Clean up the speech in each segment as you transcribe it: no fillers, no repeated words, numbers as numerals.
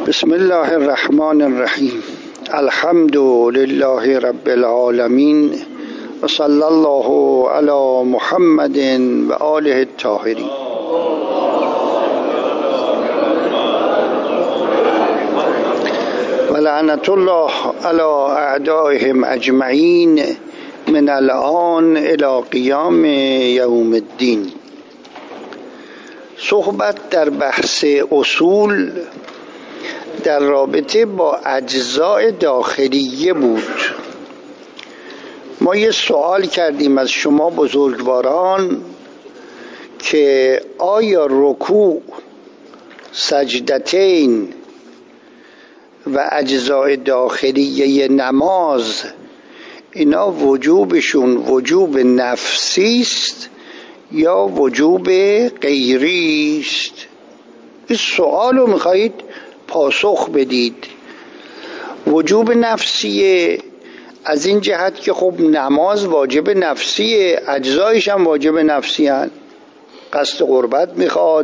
بسم الله الرحمن الرحیم. الحمد لله رب العالمین و صلی الله علی محمد و آله الطاهرین. و لعنت الله علی اعدائهم اجمعین من الآن الی قیام یوم الدین. صحبت در بحث اصول در رابطه با اجزاء داخلیه بود. ما یه سوال کردیم از شما بزرگواران که آیا رکوع، سجدتین و اجزاء داخلیه نماز اینا وجوبشون وجوب نفسی است یا وجوب غیری است؟ این سوال رو میخواهید پاسخ بدید. وجوب نفسیه از این جهت که خب نماز واجب نفسیه، اجزایش هم واجب نفسی هن. قصد قربت میخواد،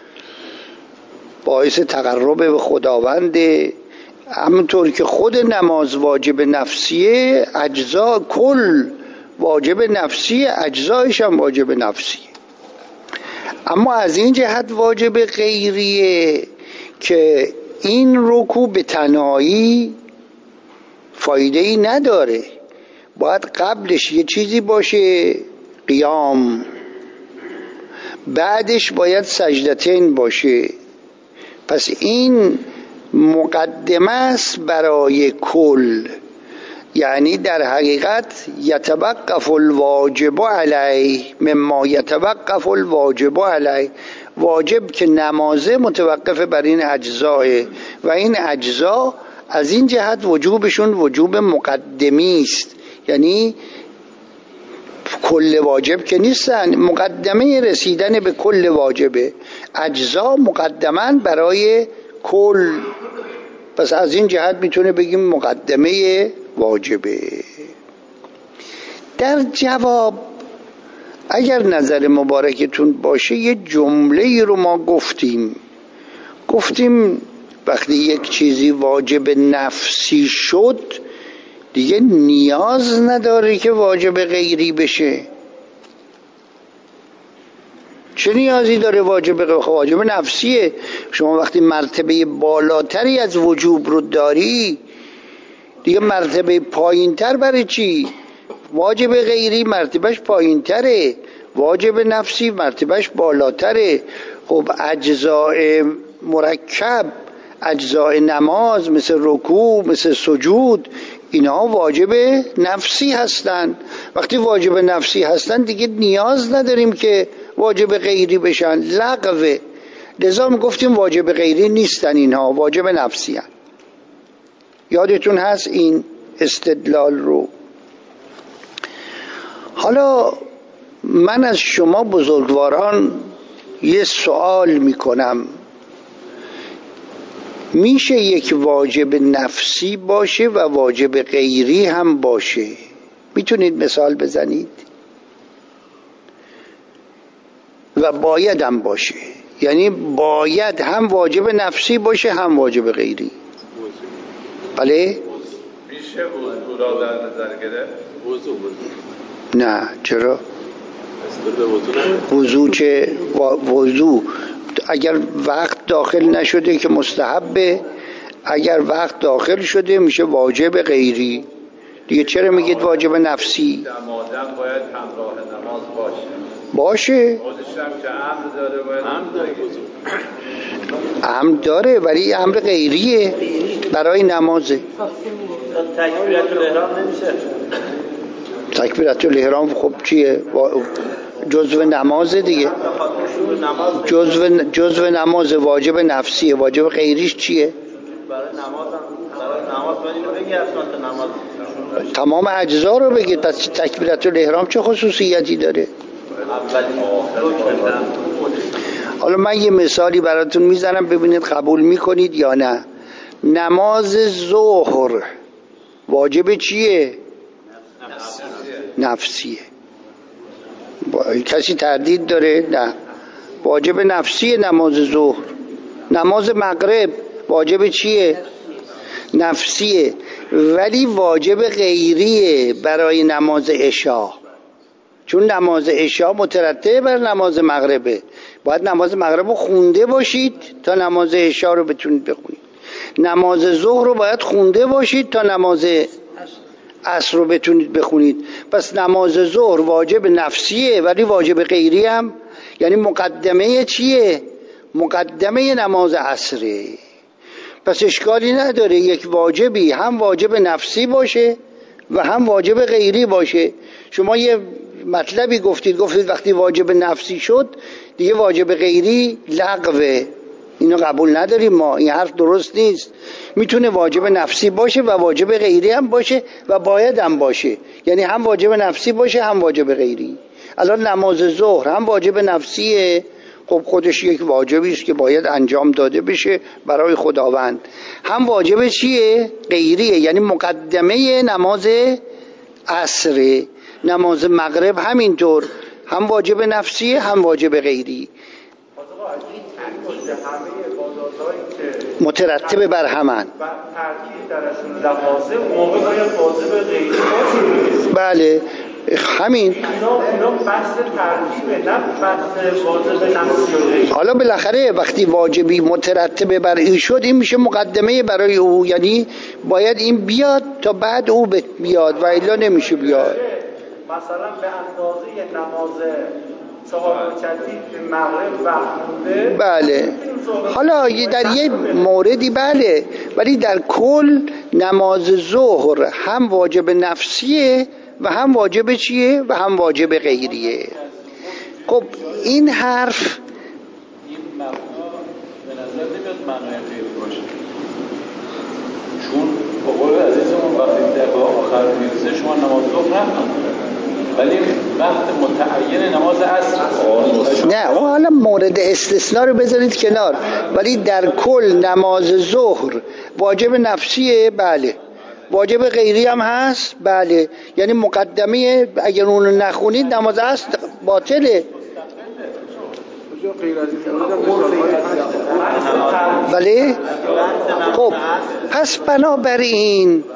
باعث تقرب به خداونده. همونطور که خود نماز واجب نفسیه، اجزا کل واجب نفسیه، اجزایش هم واجب نفسیه. اما از این جهت واجب غیریه که این رکوع به تنهایی فایده ای نداره، باید قبلش یه چیزی باشه، قیام، بعدش باید سجدتین باشه. پس این مقدمه است برای کل، یعنی در حقیقت یتوقف الواجب علیه مما یتوقف الواجب علیه. واجب که نمازه متوقف بر این اجزاه و این اجزا از این جهت وجوبشون وجوب مقدمی است، یعنی کل واجب که نیستن، مقدمه رسیدن به کل واجبه. اجزا مقدما برای کل، پس از این جهت میتونه بگیم مقدمه واجبه. در جواب اگر نظر مبارکتون باشه یه جمله رو ما گفتیم وقتی یک چیزی واجب نفسی شد دیگه نیاز نداره که واجب غیری بشه. چه نیازی داره؟ واجب نفسیه. شما وقتی مرتبه بالاتری از وجوب رو داری دیگه مرتبه پایین تر برای چی؟ واجب غیری مرتبهش پایین تره، واجب نفسی مرتبهش بالاتره. خب اجزاء مرکب، اجزاء نماز مثل رکوع، مثل سجود، اینا واجب نفسی هستن. وقتی واجب نفسی هستن دیگه نیاز نداریم که واجب غیری بشن، لغوه. لذا گفتیم واجب غیری نیستن، اینها واجب نفسی هستن. یادتون هست این استدلال رو؟ حالا من از شما بزرگواران یه سوال میکنم، میشه یک واجب نفسی باشه و واجب غیری هم باشه؟ میتونید مثال بزنید؟ و باید هم باشه، یعنی باید هم واجب نفسی باشه هم واجب غیری. بله؟ میشه وضو را در نظر گرفت؟ وضو نه. چرا؟ وضو اگر وقت داخل نشده که مستحبه، اگر وقت داخل شده میشه واجب غیری دیگه. چرا میگید واجب نفسی؟ دمادم باید همراه نماز باشه. خودش هم که امر داره، باید امر داره ولی امر غیریه برای نمازه. تکبیرت الاحرام نمیشه؟ تکبیرت الاحرام خب چیه؟ جزو نمازه دیگه. جزو نماز واجب نفسیه. واجب غیریش چیه؟ برای نماز باید اینو بگی اصلا نماز تمام اجزا رو بگید. پس تکبیرت الاحرام چه خصوصیتی داره؟ حالا من یه مثالی براتون میزنم ببینید قبول میکنید یا نه. نماز ظهر واجب چیه؟ نفسیه. کسی تردید داره؟ نه، واجب نفسیه نماز ظهر. نماز مغرب واجب چیه؟ نفسیه، ولی واجب غیریه برای نماز عشا، چون نماز عشا مترتب بر نماز مغربه. باید نماز مغرب رو خونده باشید تا نماز عشا رو بتونید بخونید. نماز ظهر رو باید خونده باشید تا نماز عصر رو بتونید بخونید. پس نماز ظهر واجب نفسیه ولی واجب غیری هم، یعنی مقدمه چیه؟ مقدمه نماز عصره. پس اشکالی نداره یک واجبی هم واجب نفسی باشه و هم واجب غیری باشه. شما یه مطلبی گفتید وقتی واجب نفسی شد دیگه واجب غیری لغوه. اینو قبول نداریم ما، این حرف درست نیست. میتونه واجب نفسی باشه و واجب غیری هم باشه و باید هم باشه، یعنی هم واجب نفسی باشه هم واجب غیری. الان نماز ظهر هم واجب نفسیه، خب خودش یک واجبی است که باید انجام داده بشه برای خداوند، هم واجب چیه؟ غیریه، یعنی مقدمه نماز عصر. نماز مغرب همینطور، هم واجب نفسیه هم واجب غیری، مترتب بر همن. بله همین. حالا بالاخره وقتی واجبی مترتب بر این شد این میشه مقدمه برای او، یعنی باید این بیاد تا بعد او بیاد و الا نمیشه بیاد. مثلا به اندازه نماز 4 رکعتی مغرب وقت. بله حالا در یه موردی بله، ولی در کل نماز ظهر هم واجب نفسیه و هم واجب چیه و هم واجب غیریه. خب این حرف این مبنا به نظر نمیاد معنای غیری باشه، چون به قول عزیزمون وقتی در آخر میرسه شما نماز ظهر نخوندید ولی وقت متعین نماز عصر. نه اون حالا مورد استثناء رو بذارید کنار، ولی در کل نماز ظهر واجب نفسیه بله، واجب غیری هم هست بله، یعنی مقدمه اگر اون رو نخونید نماز عصر باطله. بله خب پس بنابراین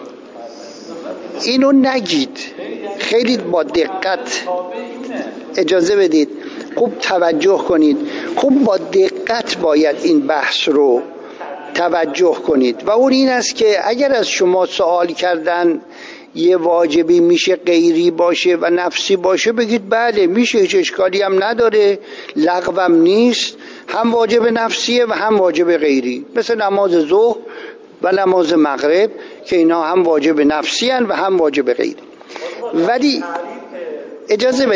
اینو نگید، خیلی با دقت اجازه بدید، خوب توجه کنید، خوب با دقت باید این بحث رو توجه کنید. و اون این است که اگر از شما سوال کردن یه واجبی میشه غیری باشه و نفسی باشه بگید بله میشه، هیچ اشکالی هم نداره، لغوم نیست، هم واجب نفسیه و هم واجب غیری، مثل نماز ظهر و نماز مغرب که اینا هم واجب نفسی هن و هم واجب غیری. ولی اجازه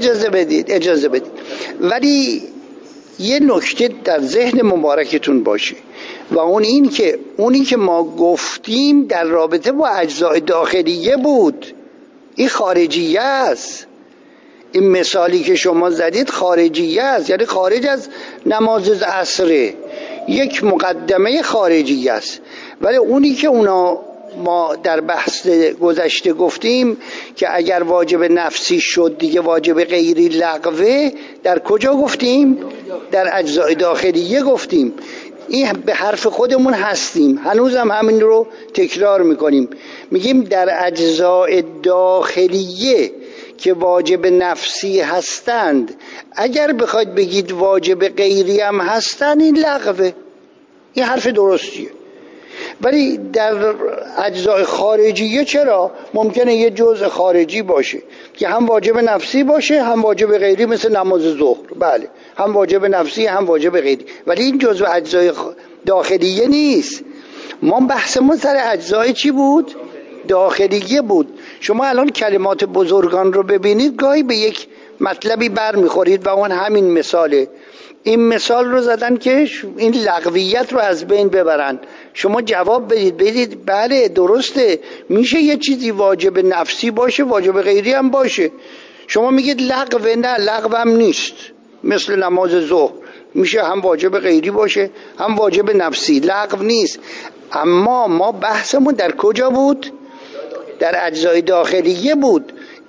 بدید ولی یه نکته در ذهن مبارکتون باشه و اونی که ما گفتیم در رابطه با اجزای داخلیه بود، این خارجیه است. این مثالی که شما زدید خارجیه است، یعنی خارج از نماز عصره، یک مقدمه خارجیه است. ولی اونی که ما در بحث گذشته گفتیم که اگر واجب نفسی شد دیگه واجب غیری لغوه، در کجا گفتیم؟ در اجزای داخلیه گفتیم. این به حرف خودمون هستیم، هنوز هم همین رو تکرار میکنیم، میگیم در اجزای داخلیه که واجب نفسی هستند اگر بخواید بگید واجب غیری هم هستند این لغوه، این حرف درستیه. ولی در اجزای خارجیه چرا؟ ممکنه یه جزء خارجی باشه که هم واجب نفسی باشه هم واجب غیری، مثل نماز ظهر بله، هم واجب نفسی هم واجب غیری، ولی این جزء اجزای داخلیه نیست. ما بحثمون سر اجزای چی بود؟ داخلیه بود. شما الان کلمات بزرگان رو ببینید گاهی به یک مطلبی بر میخورید و اون همین مثاله. این مثال رو زدن که این لغویت رو از بین ببرن. شما جواب بدید بله درسته، میشه یه چیزی واجب نفسی باشه واجب غیری هم باشه. شما میگید لغوه، نه لغوم نیست، مثل نماز ظهر میشه هم واجب غیری باشه هم واجب نفسی، لغو نیست. اما ما بحثمون در کجا بود؟ در اجزای داخلیه بود.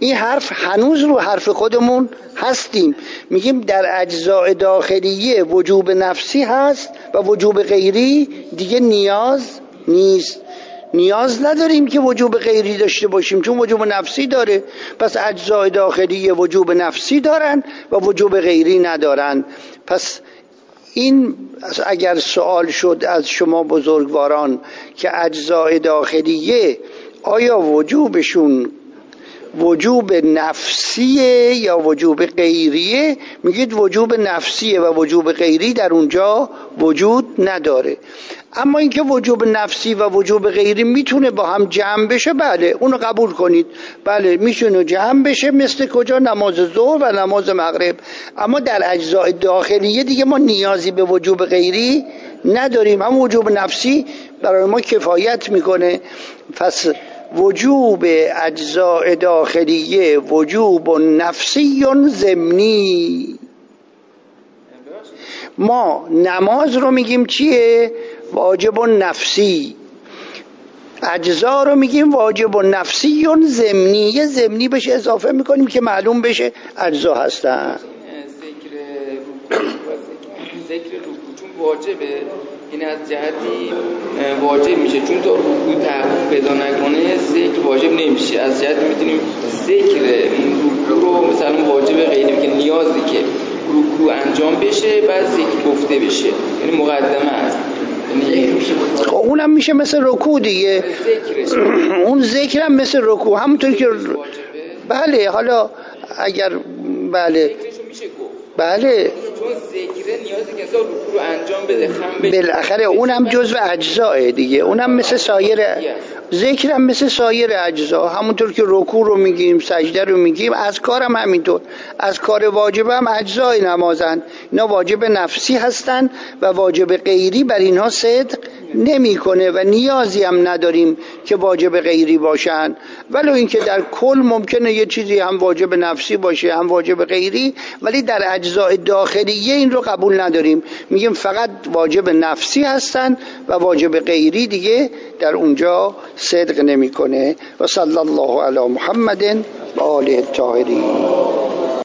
این حرف هنوز رو حرف خودمون هستیم، میگیم در اجزاء داخلیه وجوب نفسی هست و وجوب غیری دیگه نیاز نیست. نیاز نداریم که وجوب غیری داشته باشیم چون وجوب نفسی داره. پس اجزاء داخلیه وجوب نفسی دارن و وجوب غیری ندارن. پس این اگر سوال شد از شما بزرگواران که اجزاء داخلیه آیا وجوبشون وجوب نفسیه یا وجوب غیریه، میگید وجوب نفسیه و وجوب غیری در اونجا وجود نداره. اما اینکه وجوب نفسی و وجوب غیری میتونه با هم جمع بشه، بله اونو قبول کنید، بله میتونه جمع بشه، مثل کجا؟ نماز ظهر و نماز مغرب. اما در اجزاء داخلیه دیگه ما نیازی به وجوب غیری نداریم، هم وجوب نفسی برای ما کفایت میکنه. پس وجوب اجزاء داخلیه وجوب نفسی ضمنی. ما نماز رو میگیم چیه؟ واجب نفسی. اجزا رو میگیم واجب نفسی ضمنی، یه ضمنی بهش اضافه میکنیم که معلوم بشه اجزا هستن. ذکر رکوع چون واجبه، این از جهتی واجب میشه چون تا رکوع تحقق پیدا نکنه ذکر واجب نمیشه. از جهتی میتونیم ذکر رکوع رو مثلا واجب غیری که نیازی که رکوع انجام بشه بعد ذکر گفته بشه، یعنی مقدمه است. اونم میشه مثل رکوع دیگه، اون ذکر هم مثل رکوع همونطور که بله. حالا اگر بله بله چون ذکر نیازی که رکوع رو انجام بده خم بشه بالاخره اونم جزء اجزاه دیگه، اونم مثل سایر ذکر هم مثل سایر اجزا، همونطور که رکوع رو میگیم سجده رو میگیم، اذکار هم همینطور. اذکار واجب هم اجزای نمازن، اینا واجب نفسی هستن و واجب غیری بر اینها صدق نمیکنه و نیازی هم نداریم که واجب غیری باشن. ولو اینکه در کل ممکنه یه چیزی هم واجب نفسی باشه هم واجب غیری، ولی در اجزاء داخلیه این رو قبول نداریم، میگیم فقط واجب نفسی هستن و واجب غیری دیگه در اونجا صدق نمیکنه. و صلی الله علی محمد و آله الطاهرین.